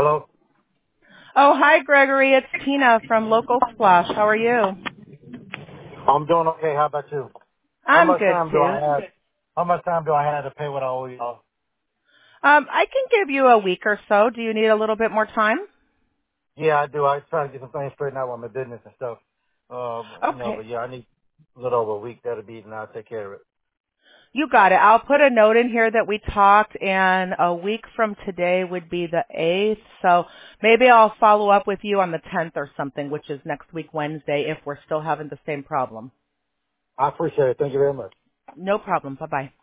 Hello? Oh, hi, Gregory. It's Tina from Local Splash. How are you? I'm doing okay. How about you? How I'm much good, time do too. I have? How much time do I have to pay what I owe y'all? I can give you a week or so. Do you need a little bit more time? Yeah, I do. I try to get some things straightened out with my business and stuff. Okay. But yeah, I need a little over a week. That'll be, and I'll take care of it. You got it. I'll put a note in here that we talked, and a week from today would be the 8th. So maybe I'll follow up with you on the 10th or something, which is next week, Wednesday, if we're still having the same problem. I appreciate it. Thank you very much. No problem. Bye-bye.